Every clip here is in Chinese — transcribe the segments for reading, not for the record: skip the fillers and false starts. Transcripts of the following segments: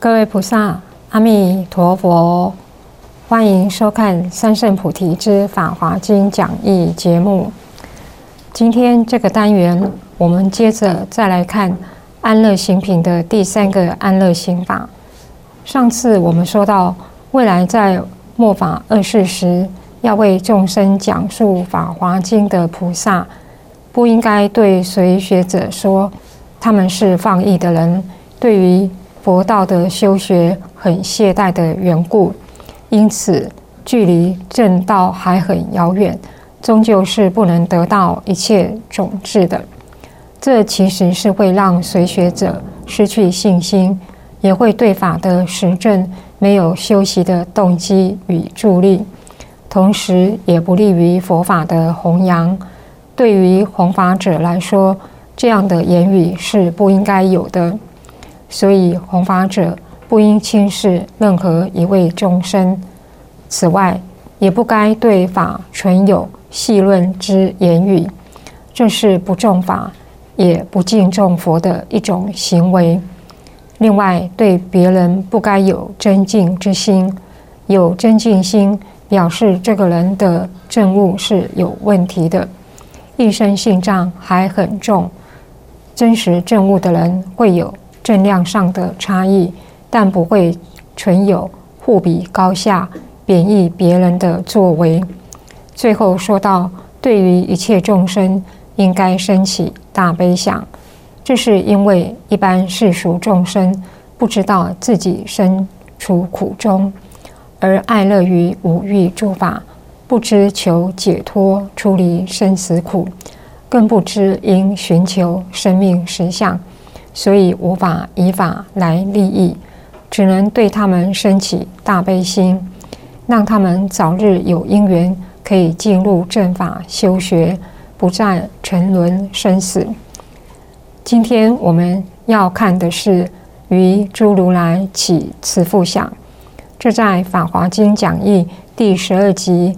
各位菩萨，阿弥陀佛，欢迎收看三圣菩提之法华经讲义节目。今天这个单元，我们接着再来看安乐行品的第三个安乐行法。上次我们说到，未来在末法二世时，要为众生讲述法华经的菩萨，不应该对随学者说他们是放逸的人，对于佛道的修学很懈怠的缘故，因此距离正道还很遥远，终究是不能得到一切种智的。这其实是会让随学者失去信心，也会对法的实证没有修习的动机与助力，同时也不利于佛法的弘扬。对于弘法者来说，这样的言语是不应该有的。所以弘法者不应轻视任何一位众生，此外也不该对法存有戏论之言语，这是不重法也不敬重佛的一种行为。另外，对别人不该有尊敬之心，有尊敬心表示这个人的证悟是有问题的，一生信障还很重。真实证悟的人会有正量上的差异，但不会存有互比高下、贬义别人的作为。最后说到，对于一切众生应该生起大悲想，这是因为一般世俗众生不知道自己身处苦中，而爱乐于五欲诸法，不知求解脱出离生死苦，更不知应寻求生命实相，所以无法以法来利益，只能对他们升起大悲心，让他们早日有因缘可以进入正法修学，不再沉沦生死。今天我们要看的是于诸如来起慈父想，这在《法华经讲义》第12集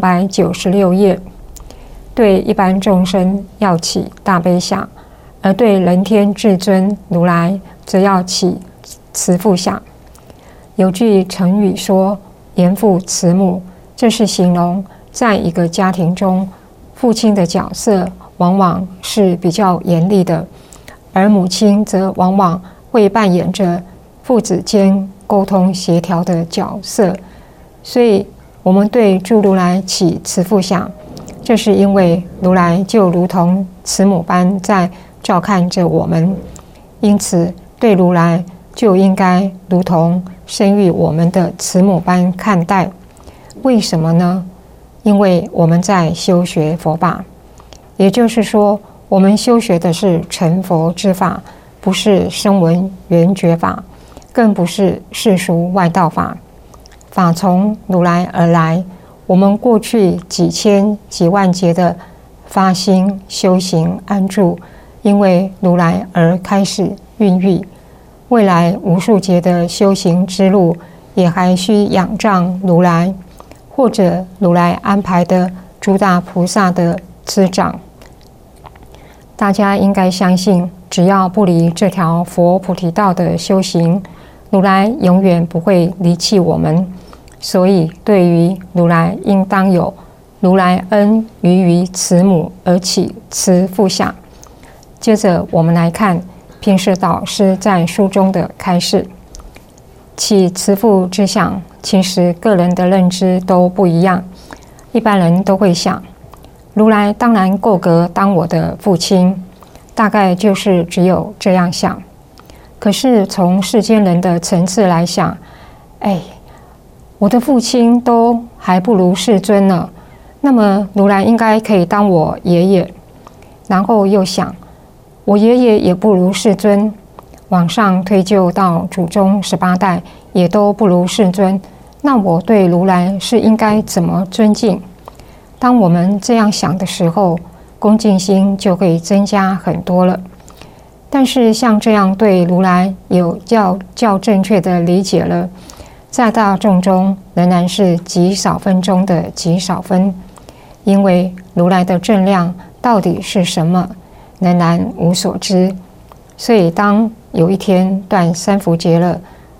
296页。对一般众生要起大悲想，而对人天至尊如来则要起慈父想。有句成语说严父慈母，这是形容在一个家庭中，父亲的角色往往是比较严厉的，而母亲则往往会扮演着父子间沟通协调的角色。所以我们对诸如来起慈父想，这是因为如来就如同慈母般在照看着我们，因此对如来就应该如同生育我们的慈母般看待。为什么呢？因为我们在修学佛法，也就是说，我们修学的是成佛之法，不是声闻缘觉法，更不是世俗外道法。法从如来而来，我们过去几千几万劫的发心修行安住，因为如来而开始孕育，未来无数劫的修行之路也还需仰仗如来，或者如来安排的诸大菩萨的滋长。大家应该相信，只要不离这条佛菩提道的修行，如来永远不会离弃我们。所以对于如来应当有如来恩于慈母而起慈父想。接着我们来看平时导师在书中的开示。起慈父之想，其实个人的认知都不一样。一般人都会想，如来当然够格当我的父亲，大概就是只有这样想。可是从世间人的层次来想，我的父亲都还不如世尊呢，那么如来应该可以当我爷爷。然后又想，我爷爷也不如世尊，往上推究到祖宗18代也都不如世尊，那我对如来是应该怎么尊敬？当我们这样想的时候，恭敬心就会增加很多了。但是像这样对如来有较正确的理解了，在大众中仍然是极少分中的极少分，因为如来的正量到底是什么，仍然无所知。所以当有一天断三伏节了，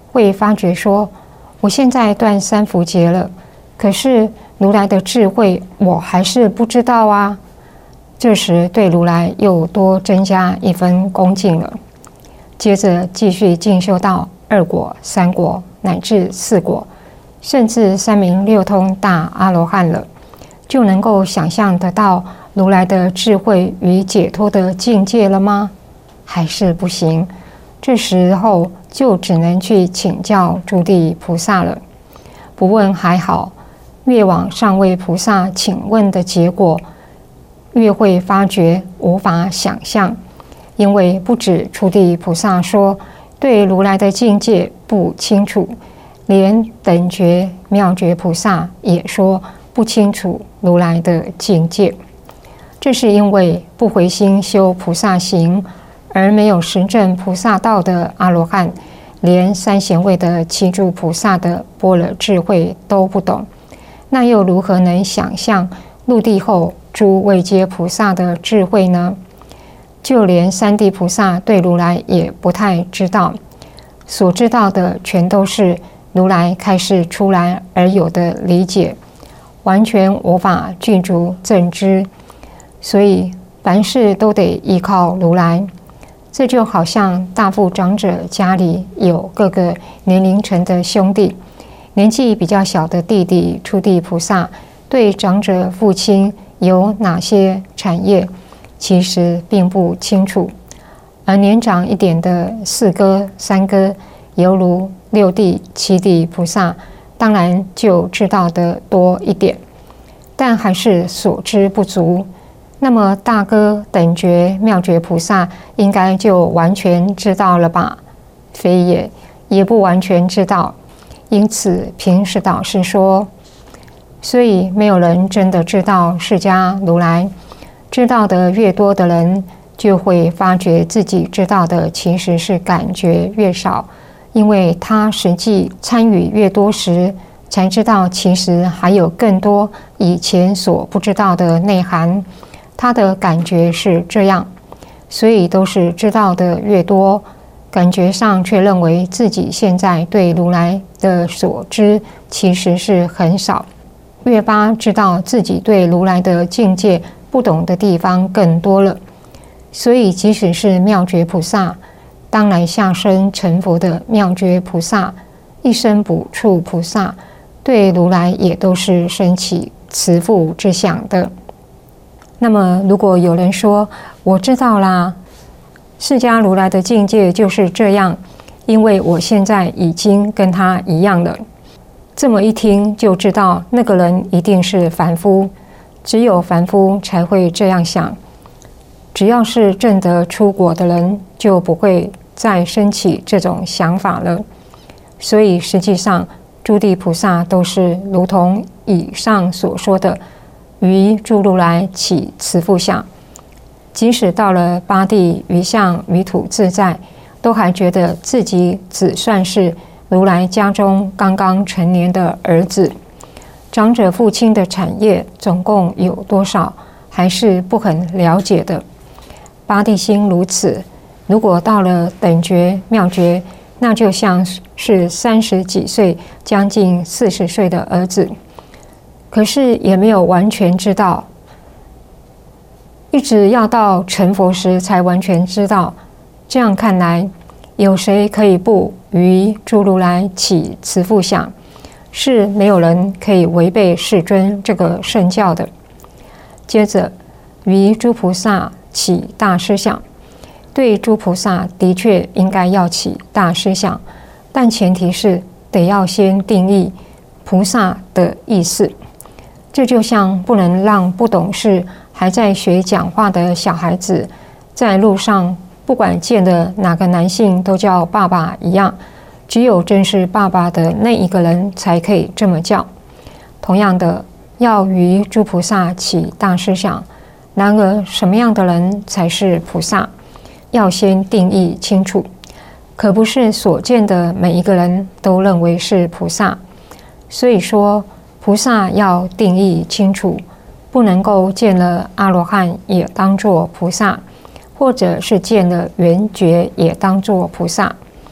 会发觉说，我现在断三伏节了，可是如来的智慧我还是不知道啊。这时对如来又多增加一分恭敬了。接着继续进修到2果、3果乃至4果，甚至三明六通大阿罗汉了，就能够想象得到如来的智慧与解脱的境界了吗？还是不行。这时候就只能去请教诸地菩萨了。不问还好，越往上位菩萨请问的结果，越会发觉无法想象。因为不止初地菩萨说对如来的境界不清楚，连等觉妙觉菩萨也说不清楚如来的境界。这是因为不回心修菩萨行而没有实证菩萨道的阿罗汉，连三贤位的七诸菩萨的般若智慧都不懂，那又如何能想象入地后诸位阶菩萨的智慧呢？就连三地菩萨对如来也不太知道，所知道的全都是如来开示出来而有的理解，完全无法具足正知，所以凡事都得依靠如来。这就好像大富长者家里有各个年龄层的兄弟，年纪比较小的弟弟初地菩萨对长者父亲有哪些产业其实并不清楚，而年长一点的4哥、3哥，犹如6地、7地菩萨，当然就知道的多一点，但还是所知不足。那么大哥等觉妙觉菩萨应该就完全知道了吧？非也，也不完全知道。因此平时导师说，所以没有人真的知道释迦如来。知道的越多的人，就会发觉自己知道的其实是感觉越少，因为他实际参与越多时，才知道其实还有更多以前所不知道的内涵。他的感觉是这样，所以都是知道的越多，感觉上却认为自己现在对如来的所知其实是很少，越发知道自己对如来的境界不懂的地方更多了。所以即使是妙觉菩萨，当来下生成佛的妙觉菩萨，一生补处菩萨，对如来也都是生起慈父之想的。那么如果有人说，我知道啦，释迦如来的境界就是这样，因为我现在已经跟他一样了。这么一听就知道那个人一定是凡夫，只有凡夫才会这样想。只要是证得出果的人，就不会再升起这种想法了。所以实际上诸地菩萨都是如同以上所说的，于诸如来起慈父想，即使到了八地于相于土自在，都还觉得自己只算是如来家中刚刚成年的儿子。长者父亲的产业总共有多少，还是不很了解的。八地心如此，如果到了等觉妙觉，那就像是30几岁将近40岁的儿子，可是也没有完全知道，一直要到成佛时才完全知道。这样看来，有谁可以不于诸如来起慈父想？是没有人可以违背世尊这个圣教的。接着于诸菩萨起大师想，对诸菩萨的确应该要起大师想，但前提是得要先定义菩萨的意思。这就像不能让不懂事还在学讲话的小孩子在路上不管见了哪个男性都叫爸爸一样，只有真是爸爸的那一个人才可以这么叫。同样的，要于诸菩萨起大师想，然而什么样的人才是菩萨，要先定义清楚，可不是所见的每一个人都认为是菩萨。所以说菩萨要定义清楚，不能够见了阿罗汉也当作菩萨，或者是见了圆觉也当作菩萨。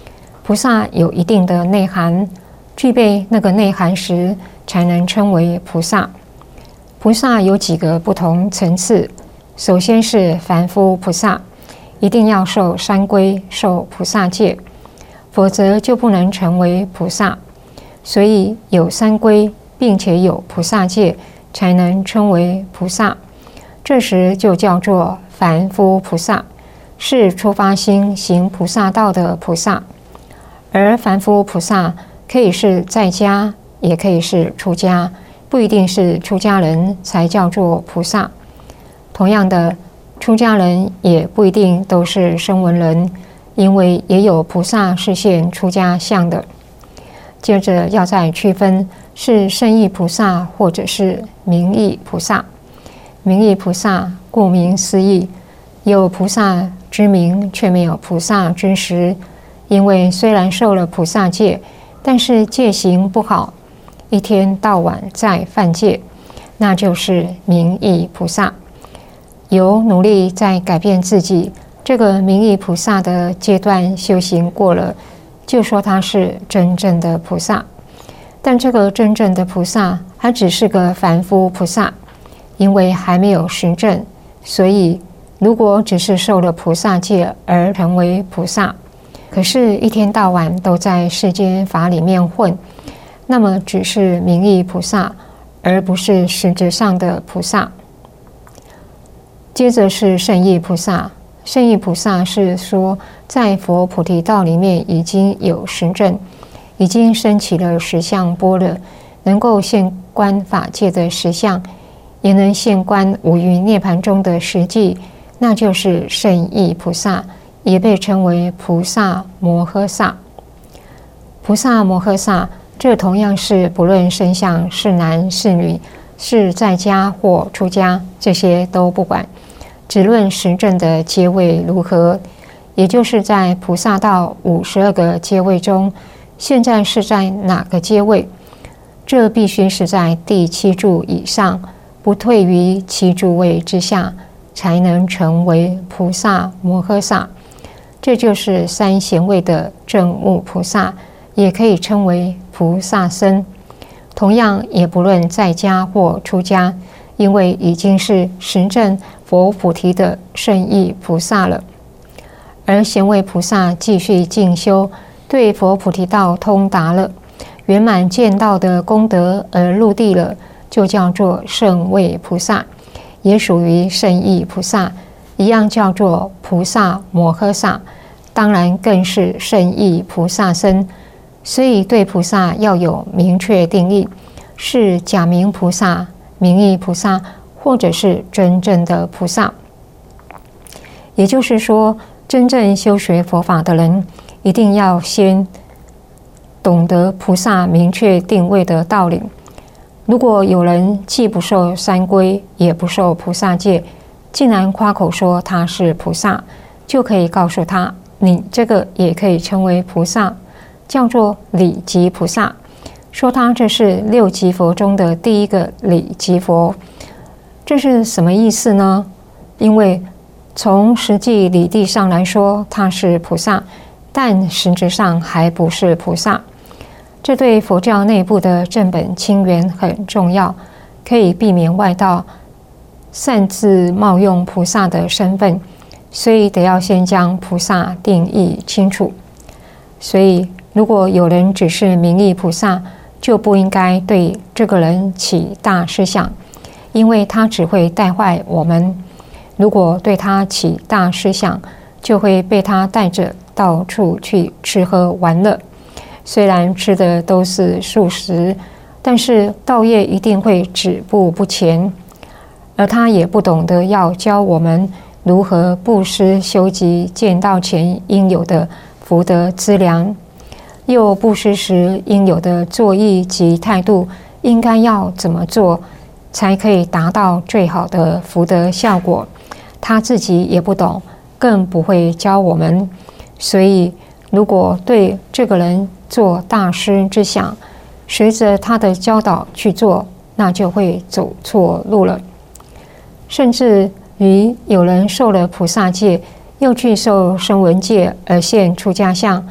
菩萨有一定的内涵，具备那个内涵时，才能称为菩萨。菩萨有几个不同层次，首先是凡夫菩萨，一定要受三皈，受菩萨戒，否则就不能成为菩萨。所以有三皈，并且有菩萨戒，才能称为菩萨。这时就叫做凡夫菩萨，是出发心行菩萨道的菩萨。而凡夫菩萨可以是在家，也可以是出家，不一定是出家人才叫做菩萨。同样的，出家人也不一定都是声闻人，因为也有菩萨是现出家相的。接着要再区分是圣意菩萨或者是名意菩萨。名意菩萨顾名思义，有菩萨之名，却没有菩萨之实。因为虽然受了菩萨戒，但是戒行不好，一天到晚在犯戒，那就是名意菩萨。有努力在改变自己，这个名意菩萨的阶段修行过了，就说他是真正的菩萨。但这个真正的菩萨还只是个凡夫菩萨，因为还没有实证，所以如果只是受了菩萨戒而成为菩萨，可是一天到晚都在世间法里面混，那么只是名义菩萨，而不是实质上的菩萨。接着是圣意菩萨。圣意菩萨是说在佛菩提道里面已经有实证，已经升起了实相般若，能够现观法界的实相，也能现观五蕴涅盘中的实际，那就是圣意菩萨，也被称为菩萨摩诃萨。菩萨摩诃萨，这同样是不论身相是男是女，是在家或出家，这些都不管，只论实证的阶位如何，也就是在菩萨道52个阶位中，现在是在哪个阶位？这必须是在第7柱以上，不退于7柱位之下，才能成为菩萨摩诃萨。这就是三贤位的证悟菩萨，也可以称为菩萨僧。同样也不论在家或出家，因为已经是实证佛菩提的圣意菩萨了。而贤位菩萨继续进修，对佛菩提道通达了，圆满见道的功德而入地了，就叫做圣位菩萨，也属于圣意菩萨，一样叫做菩萨摩诃萨，当然更是圣意菩萨僧。所以对菩萨要有明确定义，是假名菩萨、名义菩萨，或者是真正的菩萨。也就是说，真正修学佛法的人，一定要先懂得菩萨明确定位的道理。如果有人既不受三皈，也不受菩萨戒，竟然夸口说他是菩萨，就可以告诉他，你这个也可以称为菩萨，叫做理即菩萨，说他这是6级佛中的第一个理即佛。这是什么意思呢？因为从实际理地上来说，他是菩萨，但实质上还不是菩萨。这对佛教内部的正本清源很重要，可以避免外道擅自冒用菩萨的身份，所以得要先将菩萨定义清楚。所以如果有人只是名义菩萨，就不应该对这个人起大思想，因为他只会带坏我们。如果对他起大思想，就会被他带着到处去吃喝玩乐。虽然吃的都是素食，但是道业一定会止步不前。而他也不懂得要教我们如何布施修集见道前应有的福德资粮，又布施时应有的作意及态度，应该要怎么做，才可以达到最好的福德效果。他自己也不懂，更不会教我们。所以如果对这个人做大师之想，随着他的教导去做，那就会走错路了。甚至于有人受了菩萨戒，又去受声闻戒而现出家相，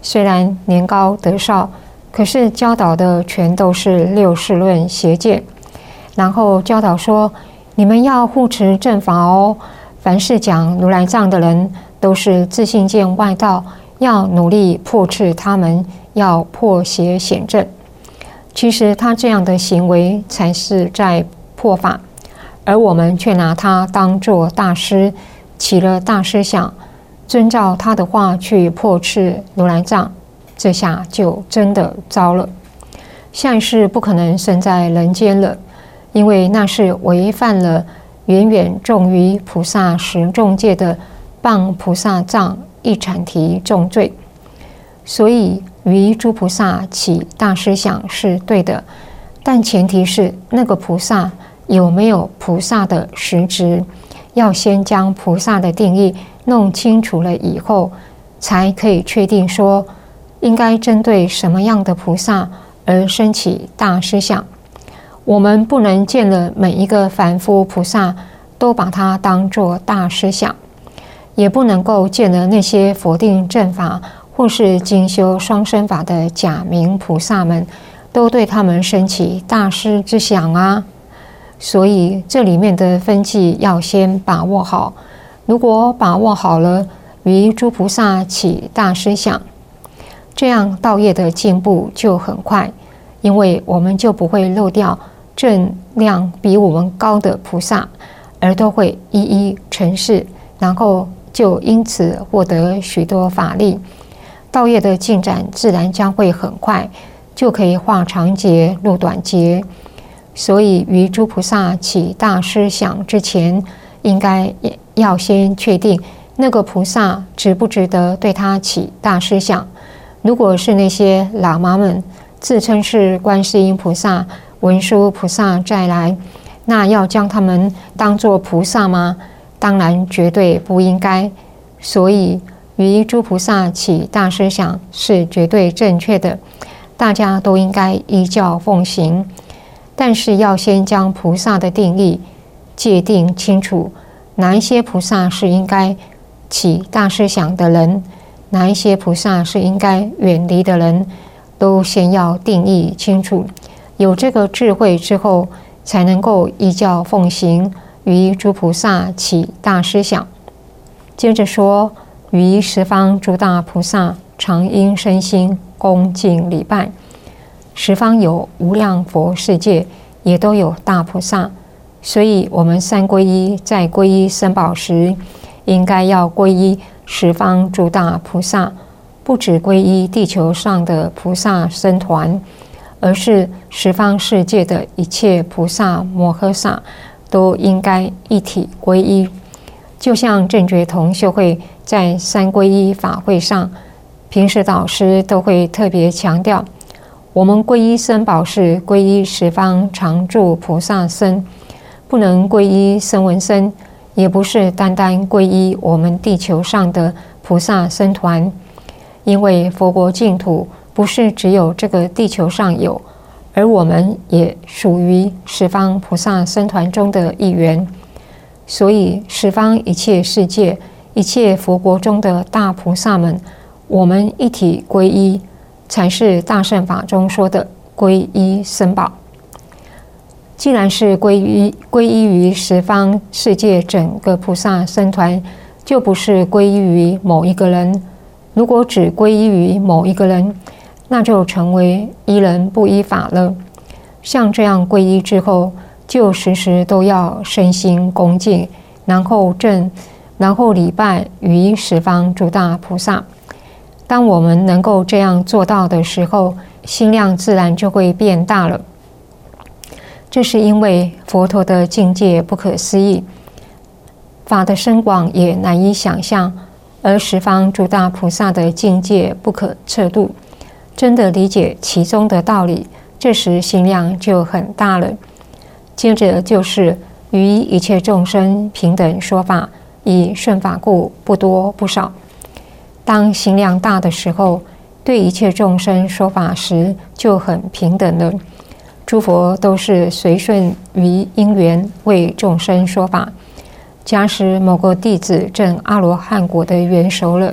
虽然年高德少，可是教导的全都是六世论邪见，然后教导说，你们要护持正法哦。凡是讲如来藏的人，都是自信见外道，要努力破斥他们，要破邪显正。其实他这样的行为才是在破法，而我们却拿他当作大师，起了大师想，遵照他的话去破斥如来藏，这下就真的糟了。下一世不可能生在人间了，因为那是违反了远远重于菩萨十重戒的谤菩萨藏一阐提重罪。所以于诸菩萨起大师想是对的，但前提是那个菩萨有没有菩萨的实质，要先将菩萨的定义弄清楚了以后，才可以确定说应该针对什么样的菩萨而升起大师想。我们不能见了每一个凡夫菩萨都把它当作大师想，也不能够见了那些否定正法或是精修双生法的假名菩萨们，都对他们升起大师之想啊。所以这里面的分际要先把握好。如果把握好了，于诸菩萨起大师想，这样道业的进步就很快，因为我们就不会漏掉正量比我们高的菩萨，而都会一一承事，然后就因此获得许多法力。道业的进展自然将会很快，就可以化长劫入短劫。所以于诸菩萨起大师想之前，应该要先确定那个菩萨值不值得对他起大师想。如果是那些喇嘛们自称是观世音菩萨、文殊菩萨再来，那要将他们当作菩萨吗？当然绝对不应该。所以于诸菩萨起大师想是绝对正确的，大家都应该依教奉行。但是要先将菩萨的定义界定清楚，哪一些菩萨是应该起大师想的人，哪一些菩萨是应该远离的人，都先要定义清楚。有这个智慧之后，才能够依教奉行，于诸菩萨起大师想。接着说，于十方诸大菩萨常应身心恭敬礼拜。十方有无量佛世界，也都有大菩萨，所以我们三皈依在皈依僧宝时，应该要皈依十方诸大菩萨，不只皈依地球上的菩萨僧团，而是十方世界的一切菩萨摩诃萨都应该一体皈依。就像正觉同修会在三皈依法会上，平时导师都会特别强调，我们皈依僧宝是皈依十方常住菩萨僧，不能皈依僧文僧，也不是单单皈依我们地球上的菩萨僧团。因为佛国净土不是只有这个地球上有，而我们也属于十方菩萨僧团中的一员。所以十方一切世界、一切佛国中的大菩萨们，我们一体皈依，才是大乘法中说的皈依僧宝。既然是皈依于十方世界整个菩萨僧团，就不是皈依于某一个人。如果只皈依于某一个人，那就成为依人不依法了。像这样皈依之后，就时时都要身心恭敬，然后礼拜于十方诸大菩萨。当我们能够这样做到的时候，心量自然就会变大了。这是因为佛陀的境界不可思议，法的深广也难以想象，而十方诸大菩萨的境界不可测度。真的理解其中的道理，这时心量就很大了。接着就是于一切众生平等说法，以顺法故，不多不少。当心量大的时候，对一切众生说法时就很平等了。诸佛都是随顺于因缘为众生说法。假使某个弟子证阿罗汉果的缘熟了，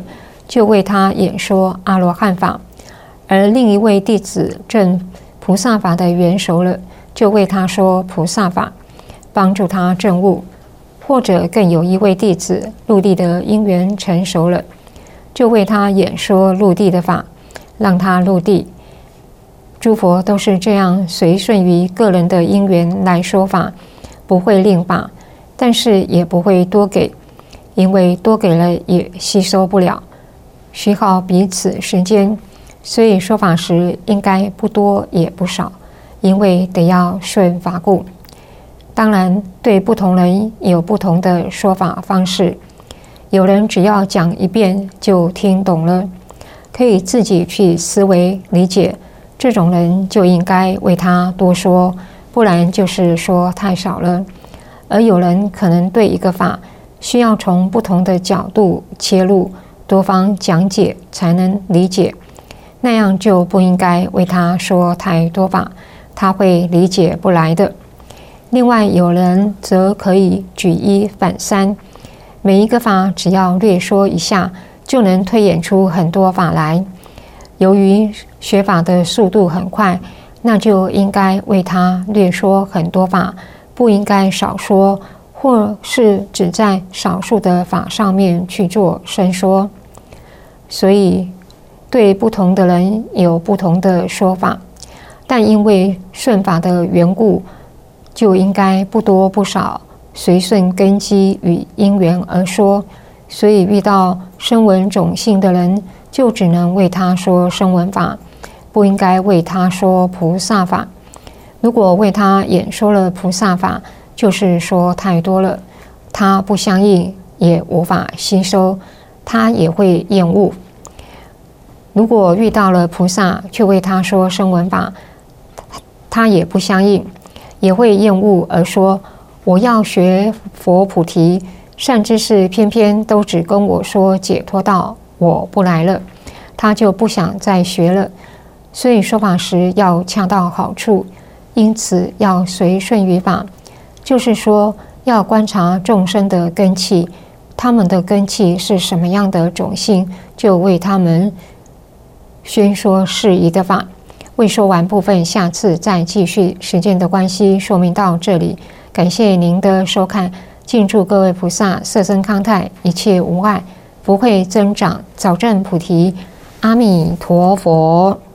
就为他演说阿罗汉法；而另一位弟子证菩萨法的圆熟了，就为他说菩萨法，帮助他证悟；或者更有一位弟子入地的因缘成熟了，就为他演说入地的法，让他入地。诸佛都是这样随顺于个人的因缘来说法，不会吝法，但是也不会多给，因为多给了也吸收不了，虚耗彼此时间，所以说法时应该不多也不少，因为得要顺法故。当然，对不同人有不同的说法方式，有人只要讲一遍就听懂了，可以自己去思维理解，这种人就应该为他多说，不然就是说太少了。而有人可能对一个法需要从不同的角度切入，多方讲解才能理解，那样就不应该为他说太多法，他会理解不来的。另外有人则可以举一反三，每一个法只要略说一下，就能推演出很多法来。由于学法的速度很快，那就应该为他略说很多法，不应该少说，或是只在少数的法上面去做深说。所以对不同的人有不同的说法，但因为顺法的缘故，就应该不多不少，随顺根基与因缘而说。所以遇到声闻种性的人，就只能为他说声闻法，不应该为他说菩萨法。如果为他演说了菩萨法，就是说太多了，他不相应，也无法吸收，他也会厌恶。如果遇到了菩萨，却为他说声闻法，他也不相应，也会厌恶，而说我要学佛菩提，善知识偏偏都只跟我说解脱道，我不来了，他就不想再学了。所以说法时要恰到好处，因此要随顺于法，就是说要观察众生的根器，他们的根器是什么样的种性，就为他们宣说适宜的法。未说完部分，下次再继续。时间的关系，说明到这里。感谢您的收看，敬祝各位菩萨色身康泰，一切无碍，福慧增长，早证菩提。阿弥陀佛。